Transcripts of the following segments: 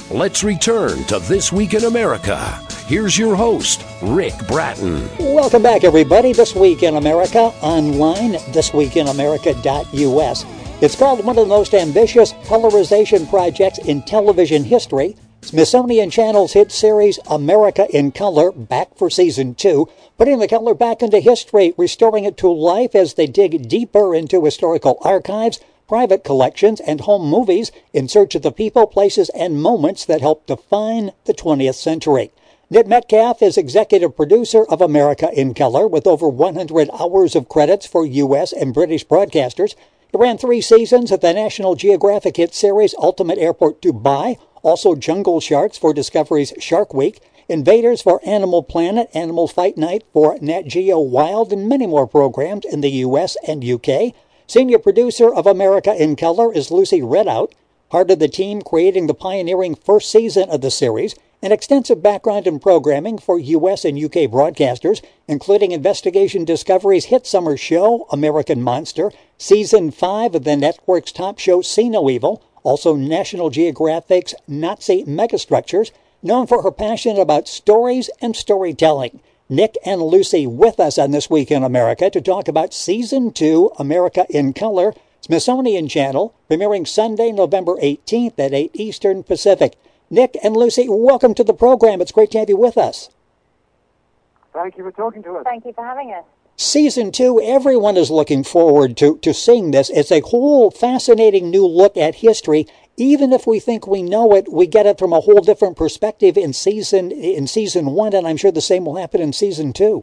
Let's return to This Week in America. Here's your host, Rick Bratton. Welcome back, everybody. This Week in America, online, thisweekinamerica.us. It's called one of the most ambitious colorization projects in television history. Smithsonian Channel's hit series, America in Color, back for Season 2, putting the color back into history, restoring it to life as they dig deeper into historical archives, private collections, and home movies in search of the people, places, and moments that help define the 20th century. Nit Metcalf is executive producer of America in Color, with over 100 hours of credits for U.S. and British broadcasters. It ran 3 seasons of the National Geographic hit series Ultimate Airport Dubai, also Jungle Sharks for Discovery's Shark Week, Invaders for Animal Planet, Animal Fight Night for Nat Geo Wild, and many more programs in the U.S. and U.K. Senior producer of America in Color is Lucy Redout, part of the team creating the pioneering first season of the series, an extensive background in programming for U.S. and U.K. broadcasters, including Investigation Discovery's hit summer show, American Monster, Season 5 of the network's top show, See No Evil, also National Geographic's Nazi Megastructures, known for her passion about stories and storytelling. Nick and Lucy with us on This Week in America to talk about Season 2, America in Color, Smithsonian Channel, premiering Sunday, November 18th at 8 Eastern Pacific. Nick and Lucy, welcome to the program. It's great to have you with us. Thank you for talking to us. Thank you for having us. Season 2, everyone is looking forward to seeing this. It's a whole fascinating new look at history. Even if we think we know it, we get it from a whole different perspective in season 1, and I'm sure the same will happen in Season 2.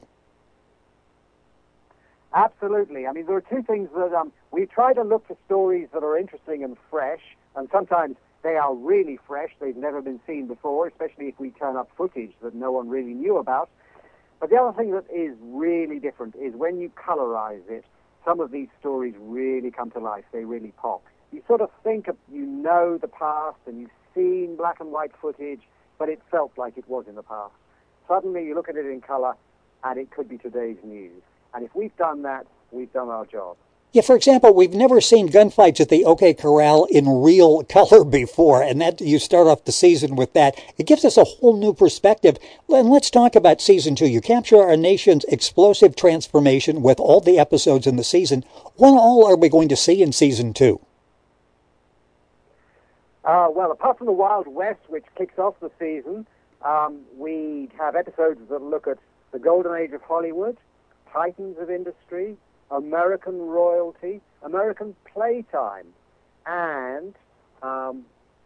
Absolutely. I mean, there are two things that we try to look for stories that are interesting and fresh, and sometimes they are really fresh. They've never been seen before, especially if we turn up footage that no one really knew about. But the other thing that is really different is when you colorize it, some of these stories really come to life. They really pop. You sort of think you know the past and you've seen black and white footage, but it felt like it was in the past. Suddenly you look at it in color and it could be today's news. And if we've done that, we've done our job. Yeah, for example, we've never seen gunfights at the OK Corral in real color before, and that you start off the season with that. It gives us a whole new perspective. And let's talk about Season 2. You capture our nation's explosive transformation with all the episodes in the season. What all are we going to see in Season 2? Well, apart from the Wild West, which kicks off the season, we have episodes that look at the golden age of Hollywood, titans of industry, American royalty, American playtime, and the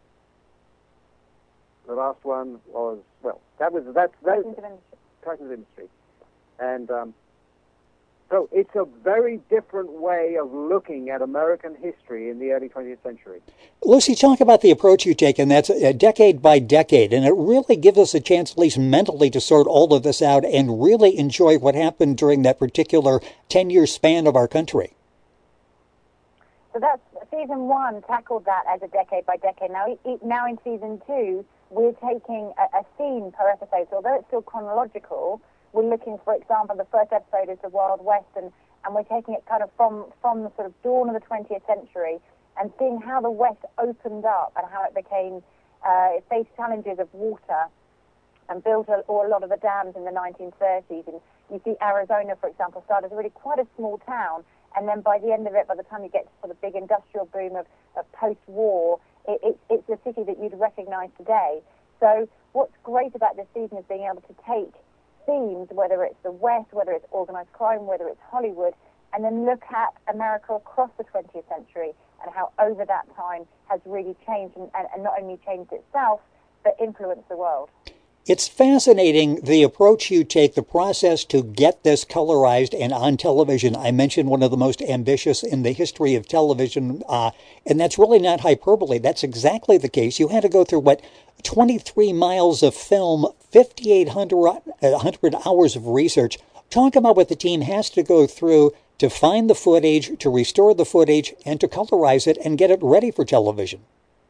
last one was, well, that's Titans of industry. And so it's a very different way of looking at American history in the early 20th century. Lucy, talk about the approach you take, and that's decade by decade, and it really gives us a chance, at least mentally, to sort all of this out and really enjoy what happened during that particular 10-year span of our country. So that's Season 1 tackled that as a decade by decade. Now in Season 2, we're taking a theme per episode. So although it's still chronological, we're looking, for example, the first episode is the Wild West, and we're taking it kind of from the sort of dawn of the 20th century and seeing how the West opened up and how it became, it faced challenges of water and built a lot of the dams in the 1930s. And you see Arizona, for example, started as really quite a small town, and then by the end of it, by the time you get to sort of big industrial boom of post-war, it's a city that you'd recognize today. So what's great about this season is being able to take themes, whether it's the West, whether it's organized crime, whether it's Hollywood, and then look at America across the 20th century and how over that time has really changed and not only changed itself, but influenced the world. It's fascinating, the approach you take, the process to get this colorized and on television. I mentioned one of the most ambitious in the history of television, and that's really not hyperbole. That's exactly the case. You had to go through, 23 miles of film, 5,800 hours of research. Talk about what the team has to go through to find the footage, to restore the footage, and to colorize it and get it ready for television.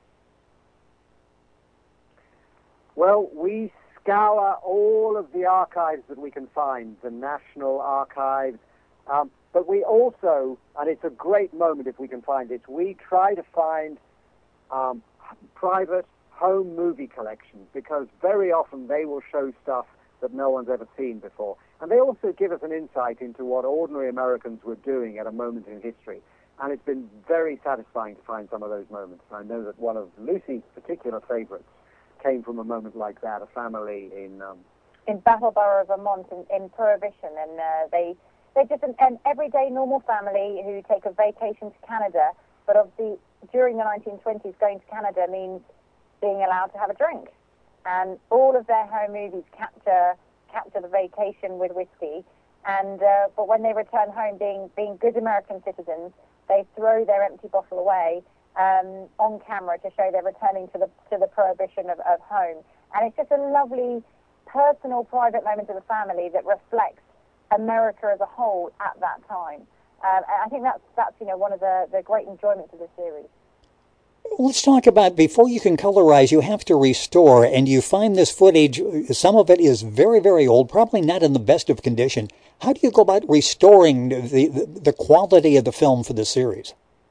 Well, we scour all of the archives that we can find, the National Archives, but we also, and it's a great moment if we can find it, we try to find private home movie collections, because very often they will show stuff that no one's ever seen before. And they also give us an insight into what ordinary Americans were doing at a moment in history. And it's been very satisfying to find some of those moments. I know that one of Lucy's particular favorites came from a moment like that, a family in Brattleboro, Vermont, in Prohibition, and they're just an everyday normal family who take a vacation to Canada, but obviously during the 1920s going to Canada means being allowed to have a drink. And all of their home movies capture the vacation with whiskey, and but when they return home, being good American citizens, they throw their empty bottle away on camera to show they're returning to the prohibition of home. And it's just a lovely, personal, private moment of the family that reflects America as a whole at that time. And I think that's one of the great enjoyments of the series. Let's talk about, before you can colorize, you have to restore, and you find this footage, some of it is very, very old, probably not in the best of condition. How do you go about restoring the quality of the film for the series?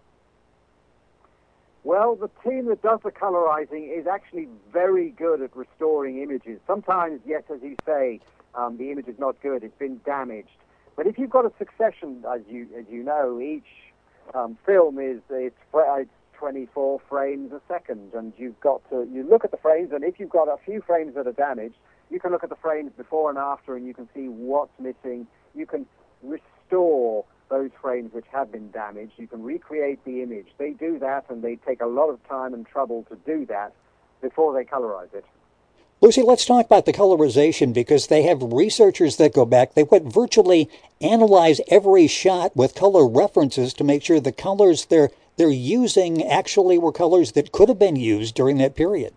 Well, the team that does the colorizing is actually very good at restoring images. Sometimes, yes, as you say, the image is not good, it's been damaged. But if you've got a succession, as you know, each film is 24 frames a second, and you look at the frames, and if you've got a few frames that are damaged, you can look at the frames before and after, and you can see what's missing. You can restore those frames which have been damaged. You can recreate the image. They do that, and they take a lot of time and trouble to do that before they colorize it. Lucy, let's talk about the colorization, because they have researchers that go back. They would virtually analyze every shot with color references to make sure the colors they're using actually were colors that could have been used during that period.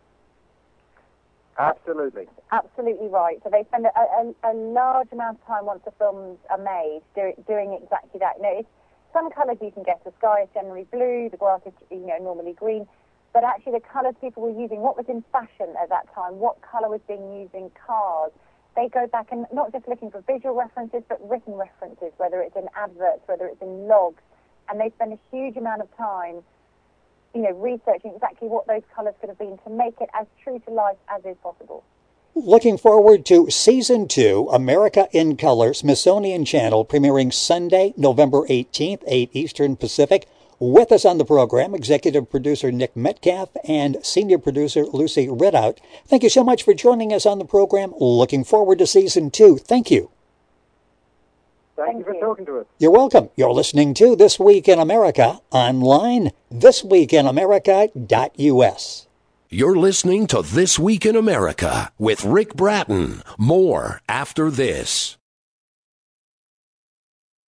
Absolutely. Absolutely right. So they spend a large amount of time once the films are made doing exactly that. Some colours you can guess. The sky is generally blue, the grass is normally green, but actually the colours people were using, what was in fashion at that time, what colour was being used in cars. They go back and not just looking for visual references, but written references, whether it's in adverts, whether it's in logs, and they spend a huge amount of time researching exactly what those colours could have been to make it as true to life as is possible. Looking forward to Season 2, America in Color, Smithsonian Channel, premiering Sunday, November 18th, 8 Eastern Pacific. With us on the program, executive producer Nick Metcalf and senior producer Lucy Ridout. Thank you so much for joining us on the program. Looking forward to Season 2. Thank you. Thank you for talking to us. You're welcome. You're listening to This Week in America online, thisweekinamerica.us. You're listening to This Week in America with Rick Bratton. More after this.